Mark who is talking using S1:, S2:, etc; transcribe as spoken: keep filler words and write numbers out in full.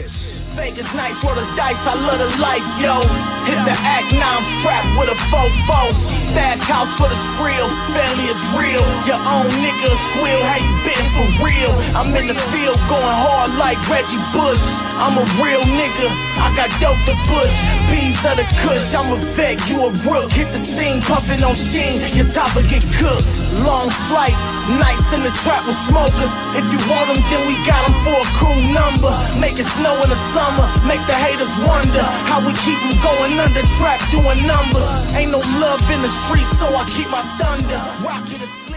S1: Vegas nights, roll the dice, I love the life, yo. Hit the act, now I'm strapped with a fofo. Stash house for the skrill, family is real. Your own nigga squeal, how you been for real? I'm in the field going hard like Reggie Bush. I'm a real nigga, I got dope to push. Bees of the kush, I'm a vet, you a rook. Hit the scene, puffin' on sheen, your topper get cooked. Long flights, nights in the trap with smokers. If you want them, then we got them for a cool number. Make it snow in the summer, make the haters wonder how we keep them going under. Trap doing numbers. Ain't no love in the streets, so I keep my thunder. Rock it.